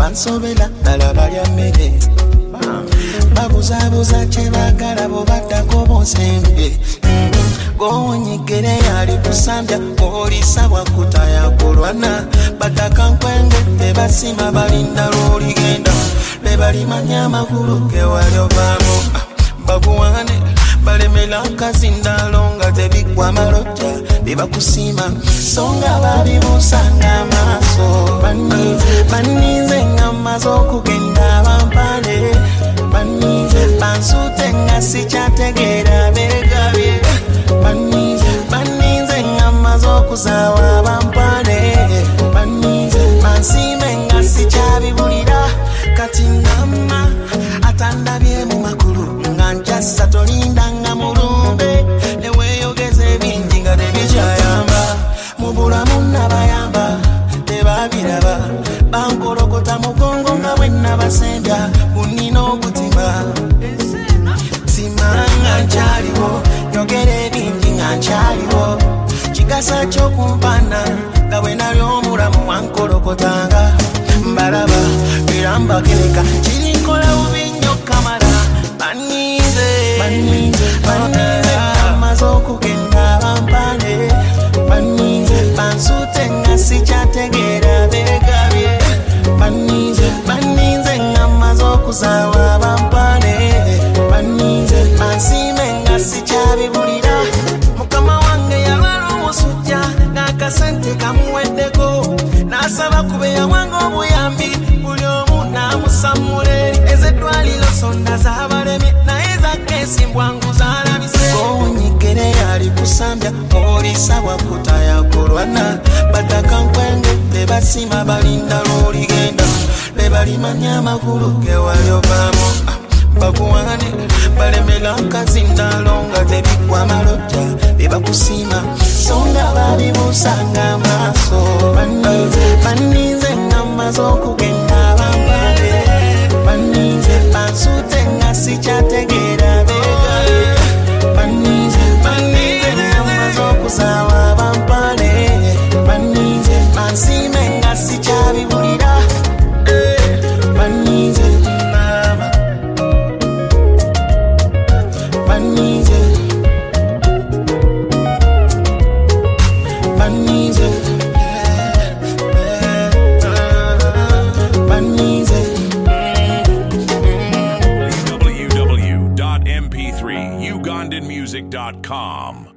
bansobera dala balya mmere babuzabuza kye baagala bo baddako bonsembe gowonyigere yali kusambya olisabwa kutayakulwana bataka nkwenge tebasima balinda lwoligenda bebalimanya amakulu gewali ovaamu bakuwane balemera nkazindalo nga tebigwa malojja bebakusima songa babibusanga amaaso banize nga mmaze okugenda bampale bansute nga sikyategeera begabye banize nga mmaze okuzaawa bampale bansime nga sikyabibulira kati namma atandabye mu makulu nga njasa tolindanga mulumbe neweeyogeze bingi nga tebikyayamba mu bulamu nabayamba tebabiraba bankolokota mugongo nga bwe nabasembya bunina obutima simanga nkyaliwo nyogere bingi nga nkyaliwo kigasa kyokumpana nga bwe nali omulamu wankolokotanga mbalaba era mbagereka kirinkola bubi nnyo kamala banize amaze okugenda bampale bansute nga sikyategeera begabye banize nga mmaze okuzaawa bampale bansime nga sikyabibulira mukama wange yalwala omusujja n'akasente kamuweddeko n'asaba kubeya wange obuyambi buli omu n'amusamule ezeddwaliro sonda z'abaleme naye zakesimbwangu zaalabise onyigere yali kusambya olisabwa kutayakulwana bataka nkwenge tebasima balinda lwoligenda bebalimanya amakulu gewali ovaamu bakuwane balemera nkazindalo nga tebigwa malojja bebakusima songa babibusanga amaaso banize nga mmaze okugenda bampale bansute nga sikyategeera begabe banize nga mmaze okuzaawa bampale bansime nga sikyabibulira banize mama banize www.mp3ugandanmusic.com